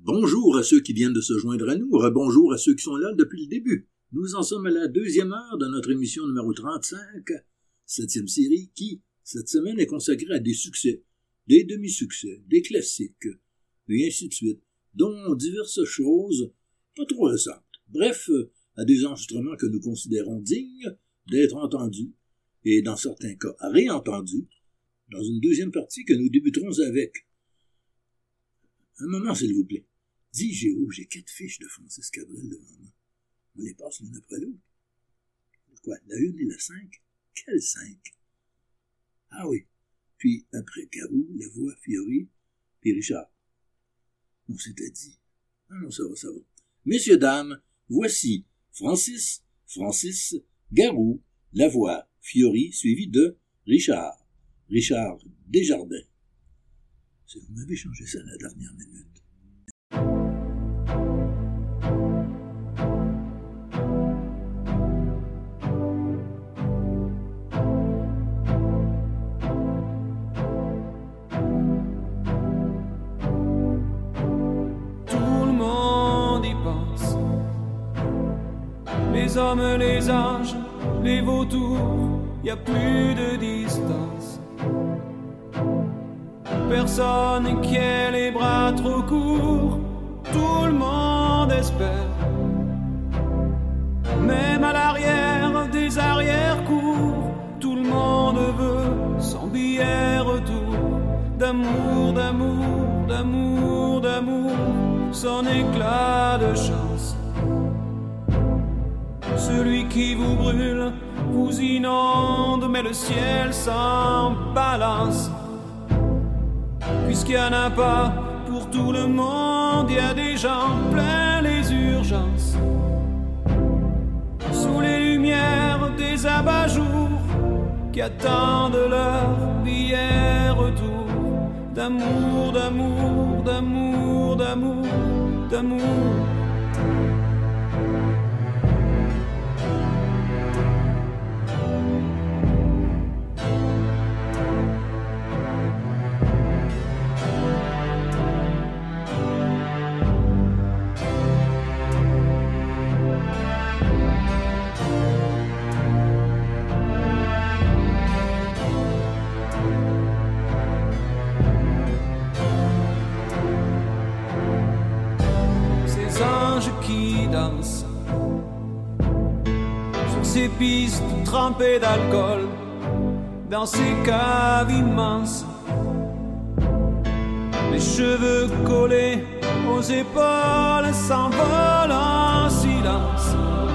Bonjour à ceux qui viennent de se joindre à nous, rebonjour à ceux qui sont là depuis le début. Nous en sommes à la 2e heure de notre émission numéro 35, 7e série, qui, cette semaine, est consacrée à des succès, des demi-succès, des classiques, et ainsi de suite, dont diverses choses pas trop récentes. Bref, à des enregistrements que nous considérons dignes d'être entendus, et dans certains cas réentendus, dans une deuxième partie que nous débuterons avec. Un moment, s'il vous plaît. Dis, Géo, j'ai 4 fiches de Francis Cabrel devant moi. On les passe l'une après l'autre. Quoi, la 1 et la 5? Quelle 5? Ah oui. Puis, après Garou, Lavoie, Fiori, puis Richard. On s'était dit. Ah non, ça va. Messieurs, dames, voici Francis, Garou, Lavoie, Fiori, suivi de Richard Desjardins. Vous m'avez changé ça à la dernière minute. Tout le monde y pense. Les hommes, les anges, les vautours, y a plus de distance. Personne qui ait les bras trop courts, tout le monde espère. Même à l'arrière des arrière-cours, tout le monde veut son billet retour. D'amour, son éclat de chance. Celui qui vous brûle, vous inonde, mais le ciel s'en balance. Puisqu'il n'y en a pas pour tout le monde, il y a des gens plein les urgences. Sous les lumières des abat-jours qui attendent leur billet retour. D'amour. Qui danse sur ces pistes trempées d'alcool, dans ces caves immenses, les cheveux collés aux épaules s'envolent en silence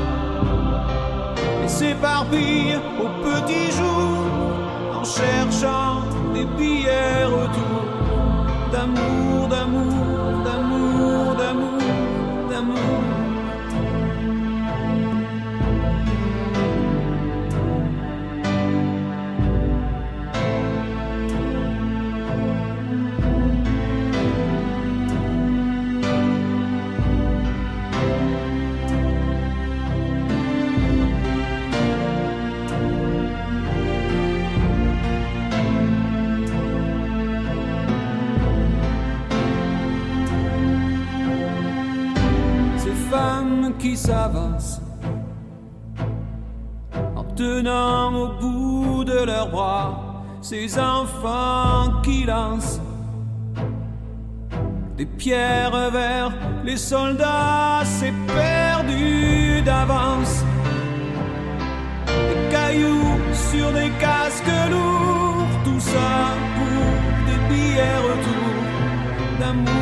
et s'éparpillent au petit jour en cherchant des billets retour. D'amour. Qui s'avancent en tenant au bout de leurs bras ces enfants qui lancent des pierres vers les soldats, c'est perdu d'avance. Des cailloux sur des casques lourds, tout ça pour des billets retour. D'amour.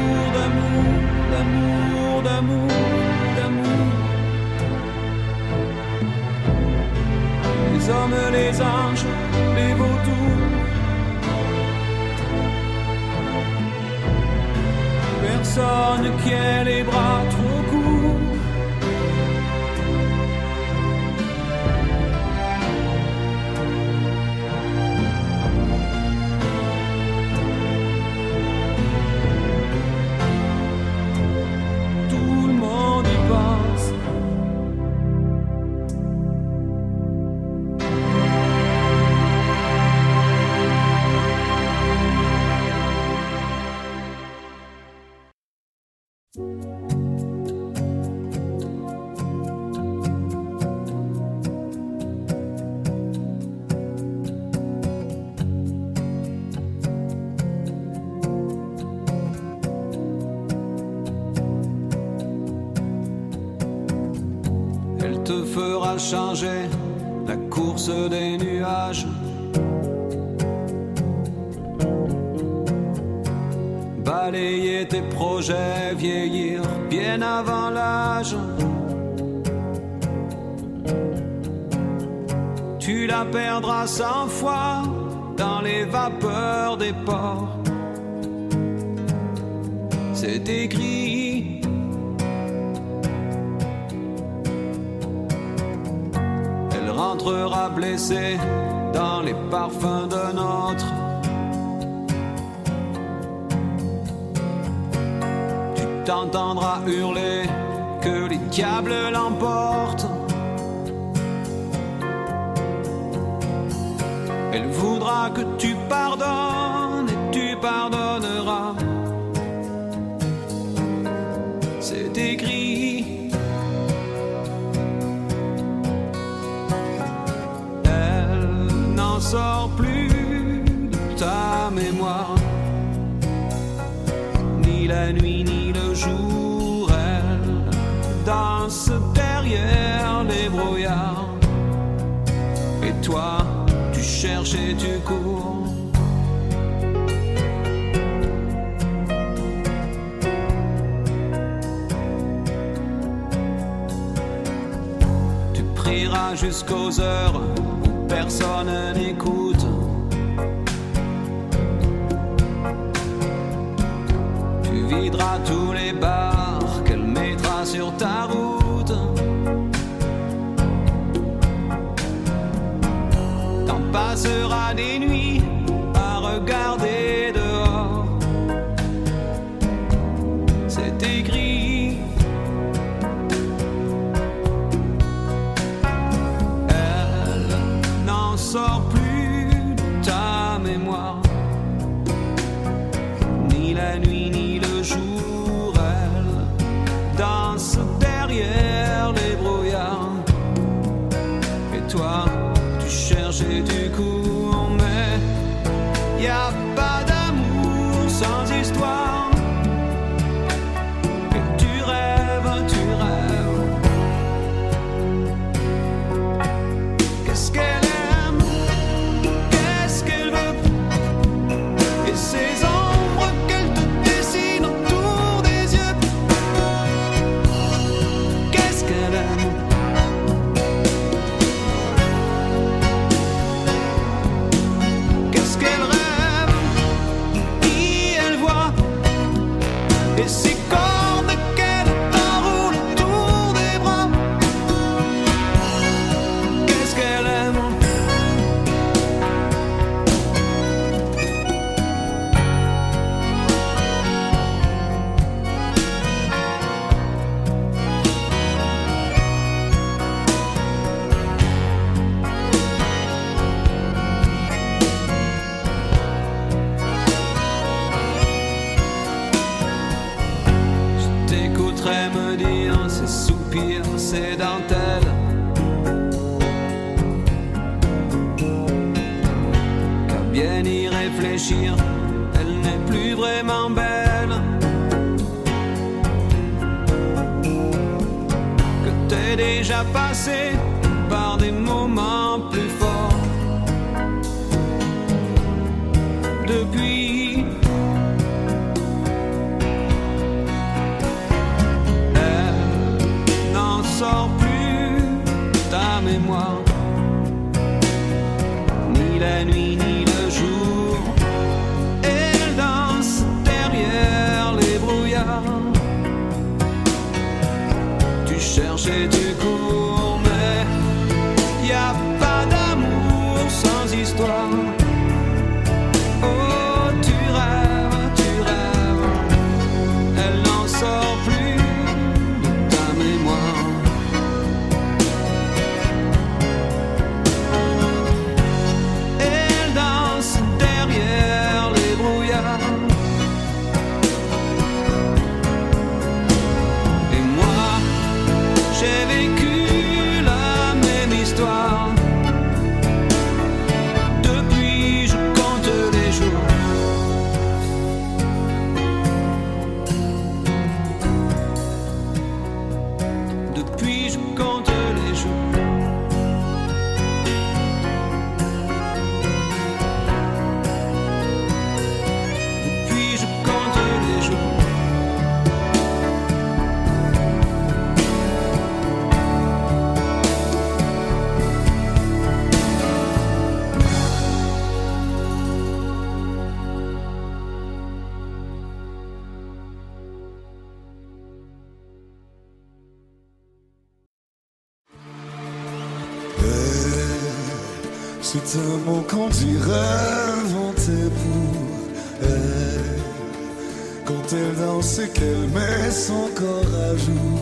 Les hommes, les anges, les vautours. Personne qui ait les bras trop courts. Elle te fera changer la course des nuages. Balayer tes projets, vieillir bien avant l'âge. Tu la perdras 100 fois dans les vapeurs des ports. C'est écrit. Elle rentrera blessée dans les parfums d'un autre. T'entendras hurler que les diables l'emportent. Elle voudra que tu pardonnes et tu pardonneras. C'est écrit. Elle n'en sort plus de ta mémoire. Ni la nuit ni le jour, elle danse derrière les brouillards. Et toi, tu cherches et tu cours. Tu prieras jusqu'aux heures où personne n'écoute. Videra tous les bars qu'elle mettra sur ta route. T'en passeras des nuits à regarder dehors. C'est écrit. Elle n'en sort plus de ta mémoire. Ni la nuit ni le jour, elle danse derrière les brouillards. Et toi, tu cherches et tu cours, mais y a pas d'amour sans histoire. Et tu rêves, tu rêves. Qu'est-ce qu'elle aime? Qu'est-ce qu'elle veut? Et ses ombres qu'elle te dessine autour des yeux. Qu'est-ce qu'elle aime? Qu'est-ce qu'elle rêve? Qui elle voit? Et ses cordes qu'elle t'enroule autour des bras. Qu'est-ce qu'elle aime? Je t'écouterai me dire ses soupirs, ses dentelles. Qu'à bien y réfléchir, elle n'est plus vraiment belle. Que t'es déjà passé par des moments plus forts. Depuis, elle n'en sort plus ta mémoire. Ni la nuit ni le jour, elle danse derrière les brouillards. Tu cherches et tu cours, mais y a pas d'amour sans histoire. Oh, tu rêves, elle n'en sort plus de ta mémoire. Elle danse derrière les brouillards. C'est un mot qu'on dirait inventé pour elle. Quand elle danse et qu'elle met son corps à jour,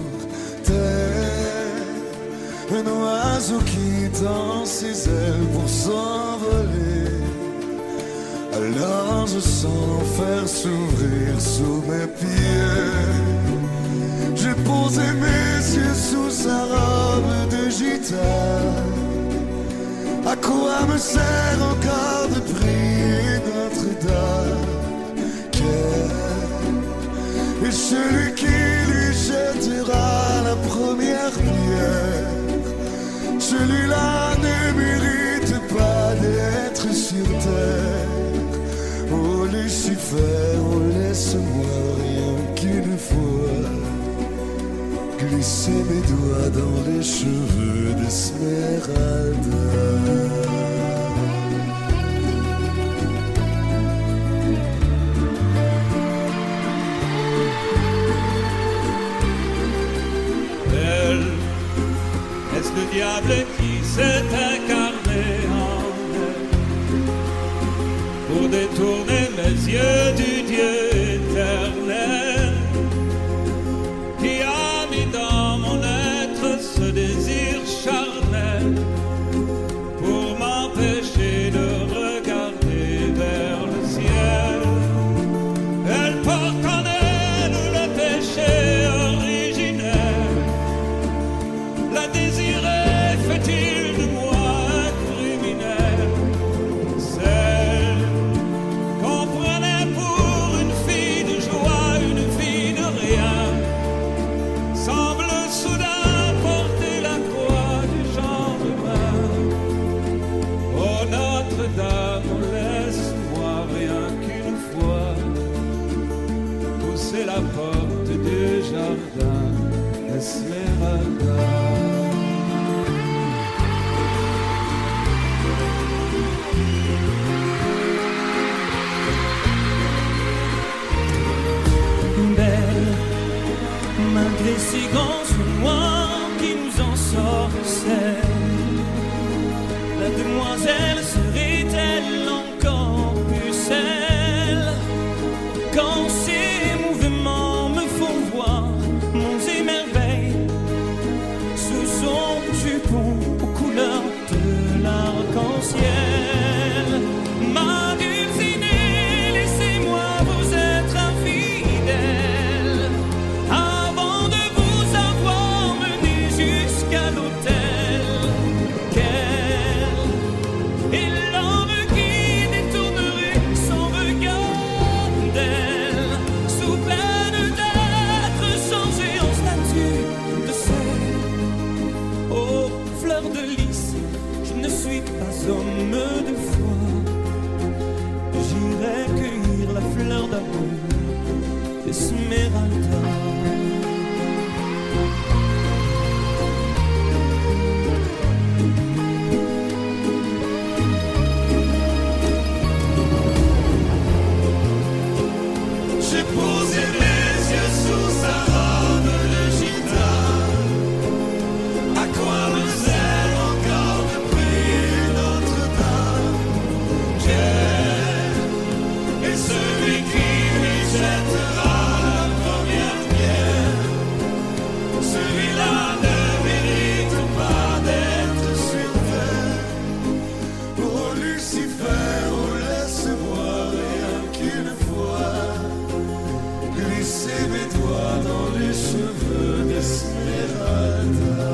tel un oiseau qui tend ses ailes pour s'envoler. Alors je sens l'enfer s'ouvrir sous mes pieds. J'ai posé mes yeux sous sa robe de gitane. À quoi me sert encore de prier Notre-Dame? Quel est celui qui lui jettera la première pierre? Celui-là ne mérite pas d'être sur terre. Oh Lucifer, oh laisse-moi rien qu'une fois glisser mes doigts dans les cheveux d'Esmeralda. Elle, est-ce le diable qui s'est incarné en elle pour détourner mes yeux du Dieu éternel, qui a mis dans mon être ce désir charnel pour m'empêcher de regarder vers le ciel? Elle porte en elle le péché originel. La désirer fait-il de moi un criminel? Celle qu'on prenait pour une fille de joie, une fille de rien, semble soudain porter la croix du genre humain. Oh Notre-Dame, laisse-moi rien qu'une fois pousser la porte du jardin Esmeralda. Belle, malgré ces grands yeux noirs qui nous ensorcellent, la demoiselle serait-elle encore pucelle quand ses mouvements me font voir monts et merveilles sous son jupon aux couleurs de l'arc-en-ciel? Ma dulcinée, laissez-moi vous être infidèle avant de vous avoir mené jusqu'à l'autel. Quel est l'homme qui détournerait son regard d'elle sous peine d'être changé en statue de sel? Oh, fleur de lys, je ne suis pas homme de foi. J'irai cueillir la fleur d'amour d'Esmeralda. J'ai posé mes yeux sous sa robe de gitane. À quoi me sert encore de prier Notre-Dame? Quel est celui qui lui jettera la première pierre? Celui-là ne mérite pas d'être sur terre. Oh Lucifer, oh laisse-moi rien qu'une fois glisser mes doigts dans les cheveux d'Esmeralda.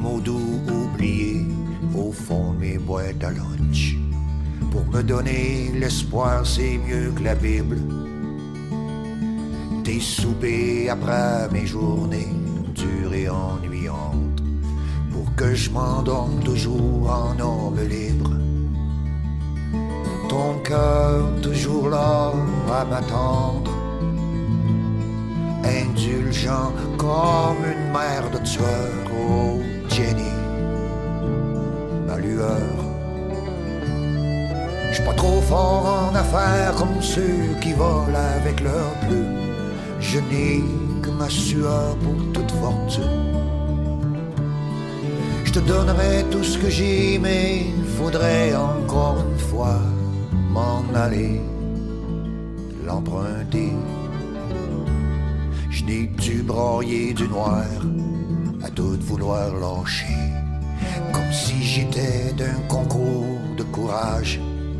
mots doux oubliés au fond de mes boîtes à lunch. Pour me donner l'espoir, c'est mieux que la Bible. Des soupers après mes journées dures et ennuyantes, pour que je m'endorme toujours en homme libre. Ton cœur toujours là à m'attendre, indulgent comme une mère de tueur. Oh Jenny, ma lueur. J'suis pas trop fort en affaires comme ceux qui volent avec leurs plumes. Je n'ai que ma sueur pour toute fortune. Je te donnerai tout ce que j'ai, mais faudrait encore une fois m'en aller, l'emprunter. Je n'ai dû broyer du noir à tout vouloir lâcher, comme si j'étais d'un concours de courage.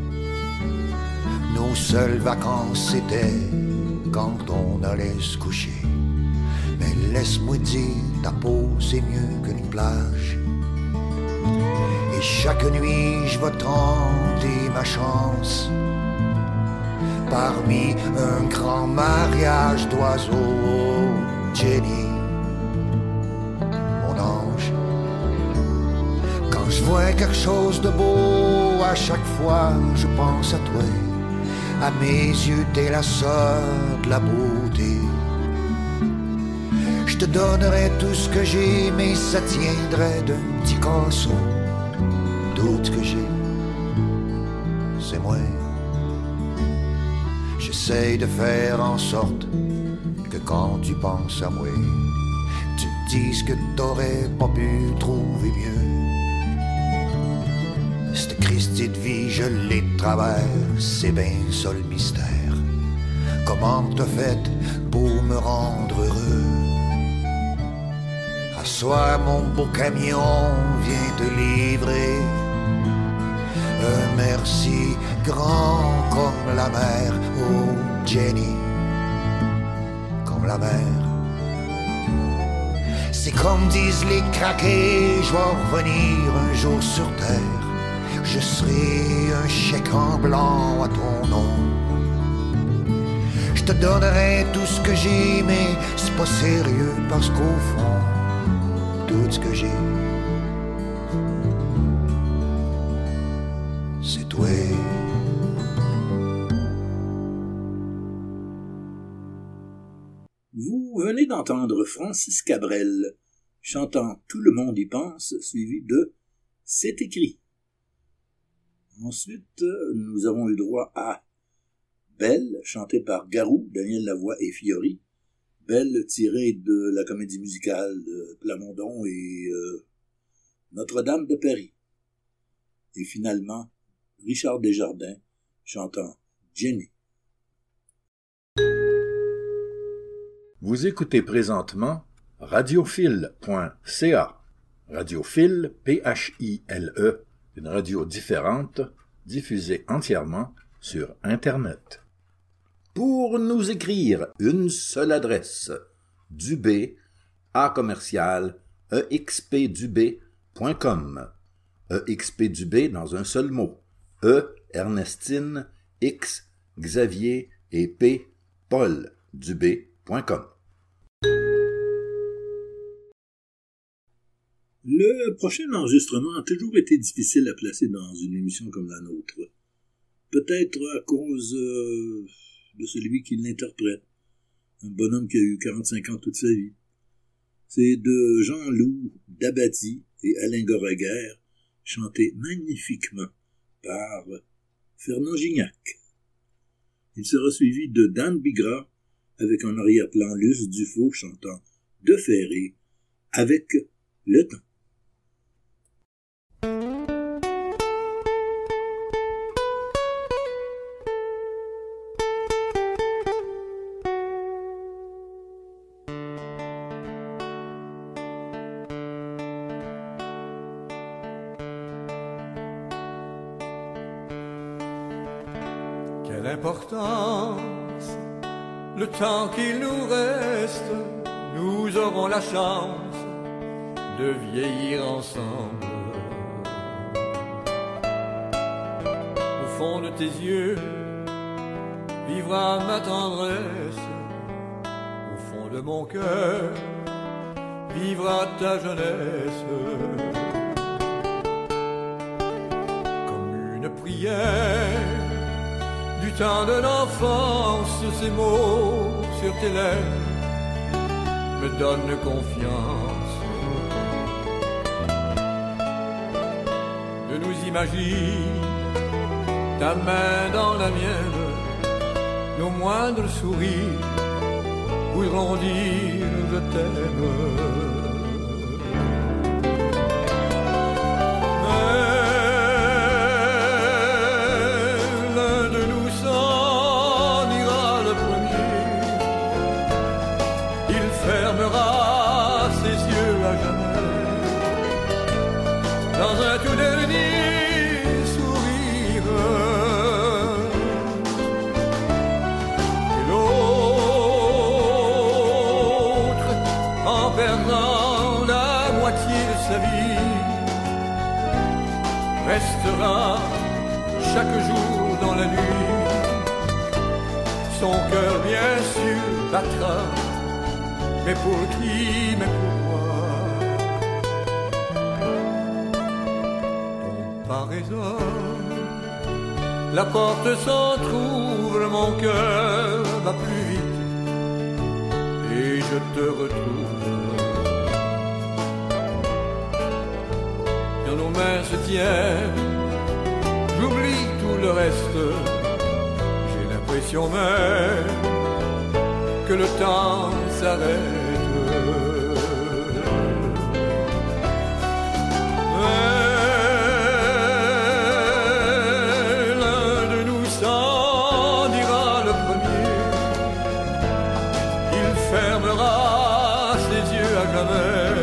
Nos seules vacances c'était quand on allait se coucher. Mais laisse-moi dire, ta peau c'est mieux qu'une plage. Et chaque nuit je vais tenter ma chance parmi un grand mariage d'oiseaux. Jenny, mon ange, quand je vois quelque chose de beau, à chaque fois je pense à toi. À mes yeux t'es la sœur de la beauté. Je te donnerai tout ce que j'ai, mais ça tiendrait d'un petit casseau. Tout ce que j'ai, c'est moi. J'essaye de faire en sorte que quand tu penses à moi, tu te dises que t'aurais pas pu trouver mieux. Cette Christie de vie, je l'ai de travers, c'est bien ça le mystère. Comment t'as fait pour me rendre heureux? À soir, mon beau camion vient te livrer un merci grand comme la mer. Oh Jenny, comme la mer. C'est comme disent les craqués, je vais revenir un jour sur terre. Je serai un chèque en blanc à ton nom. Je te donnerai tout ce que j'ai, mais c'est pas sérieux parce qu'au fond, tout ce que j'ai, c'est toi. Vous venez d'entendre Francis Cabrel chantant Tout le monde y pense, suivi de C'est écrit. Ensuite, nous avons eu droit à Belle, chantée par Garou, Daniel Lavoie et Fiori. Belle, tirée de la comédie musicale de Plamondon et Notre-Dame de Paris. Et finalement, Richard Desjardins, chantant Jenny. Vous écoutez présentement radiophile.ca. Radiophile, P-H-I-L-E, une radio différente, diffusée entièrement sur Internet. Pour nous écrire, une seule adresse, Dubé, @expdubé.com. EXPDubé dans un seul mot. E, Ernestine, X, Xavier et P, Paul, Dubé.com. Le prochain enregistrement a toujours été difficile à placer dans une émission comme la nôtre. Peut-être à cause de celui qui l'interprète. Un bonhomme qui a eu 45 ans toute sa vie. C'est de Jean-Loup Dabadi et Alain Goraguer, chanté magnifiquement par Fernand Gignac. Il sera suivi de Dan Bigra avec en arrière-plan Luce Dufaux chantant De Ferré avec Le Temps. Quelle importance, le temps qu'il nous reste, nous aurons la chance de vieillir ensemble. Au fond de tes yeux vivra ma tendresse, au fond de mon cœur vivra ta jeunesse. Comme une prière du temps de l'enfance, ces mots sur tes lèvres me donnent confiance. Je nous imagine ta main dans la mienne, nos moindres sourires voudront dire je t'aime. Restera chaque jour dans la nuit, son cœur bien sûr battra, mais pour qui, mais pour moi. Par raison, la porte s'entrouvre, mon cœur va plus vite et je te retrouve. Nos mains se tiennent, j'oublie tout le reste. J'ai l'impression même que le temps s'arrête. Mais l'un de nous s'en ira le premier. Il fermera ses yeux à jamais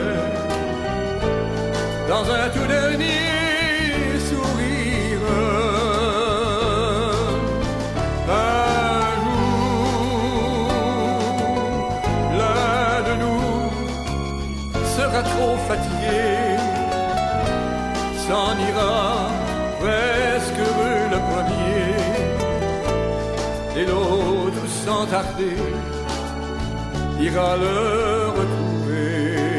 dans un tout dernier sourire. Un jour, l'un de nous sera trop fatigué, s'en ira presque heureux le premier, et l'autre sans tarder ira le retrouver.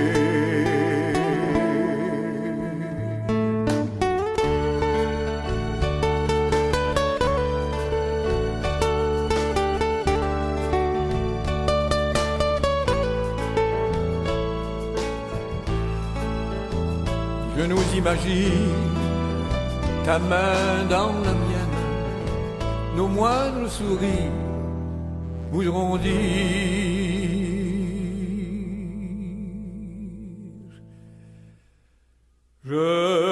Je nous imagine ta main dans la mienne, nos moindres sourires voudront dire je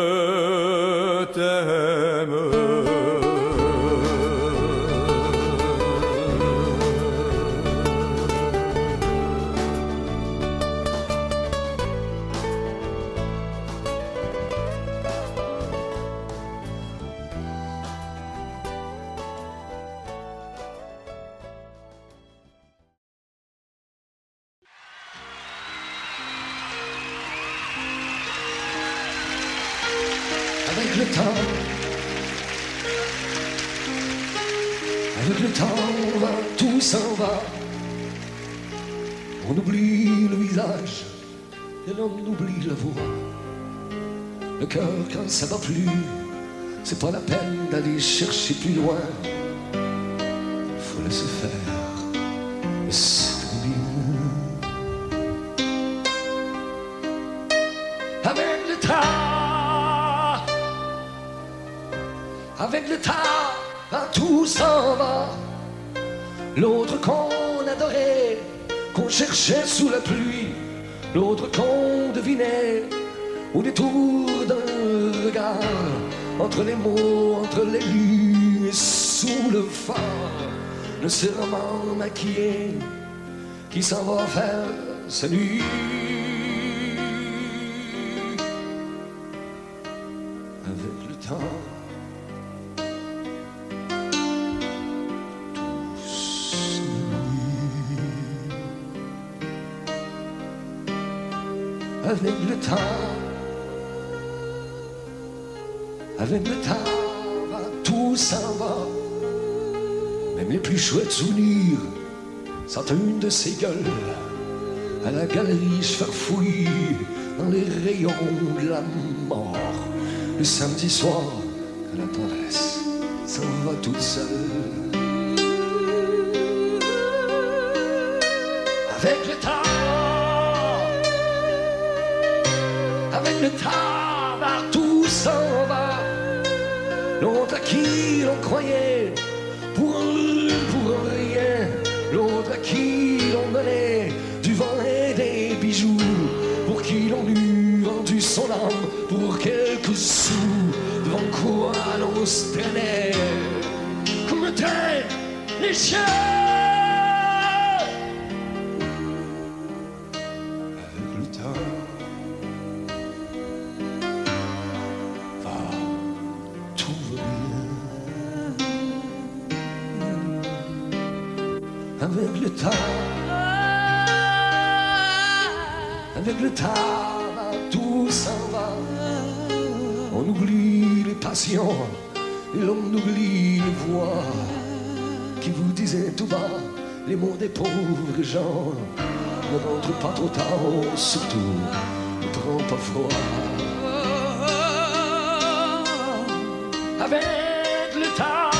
t'aime. Avec le temps, tout s'en va. On oublie le visage et l'on oublie la voix. Le cœur, quand ça va plus, c'est pas la peine d'aller chercher plus loin. Faut laisser faire, et c'est très bien. Avec le temps, tout s'en va. L'autre qu'on adorait, qu'on cherchait sous la pluie, l'autre qu'on devinait au détour d'un regard, entre les mots, entre les lues et sous le phare, le serment maquillé qui s'en va faire sa nuit. Avec le temps, avec le temps. Avec le temps, tout s'en va. Même les plus chouettes souvenirs sortent une de ces gueules. À la galerie se faire fouiller dans les rayons de la mort. Le samedi soir, quand la tendresse s'en va toute seule. Avec le temps, avec le temps, tout s'en va. L'autre à qui l'on croyait pour rien, l'autre à qui l'on donnait du vent et des bijoux, pour qui l'on eût vendu son âme pour quelques sous, devant quoi l'on se traînait comme étaient les chiens. Avec le temps va tout bien. Avec le temps, avec le temps, tout s'en va. On oublie les passions et l'on oublie les voix qui vous disaient tout bas les mots des pauvres gens. Ne rentre pas trop tard, surtout ne prends pas froid. Avec le temps,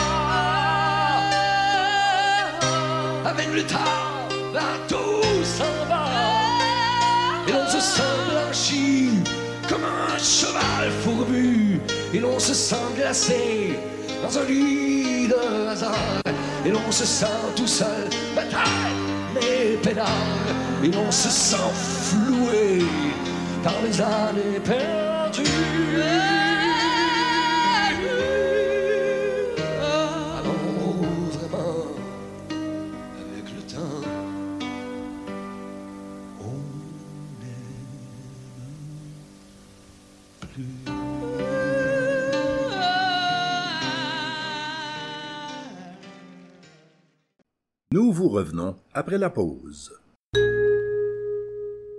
avec le temps, tout s'en va. Et l'on se sent blanchi comme un cheval fourbu. Et l'on se sent glacé dans un lit de hasard. Et l'on se sent tout seul, bataille, mais pédale. Et l'on se sent floué par les années perdues. Alors vraiment, avec le temps, on n'aime plus. Nous vous revenons après la pause.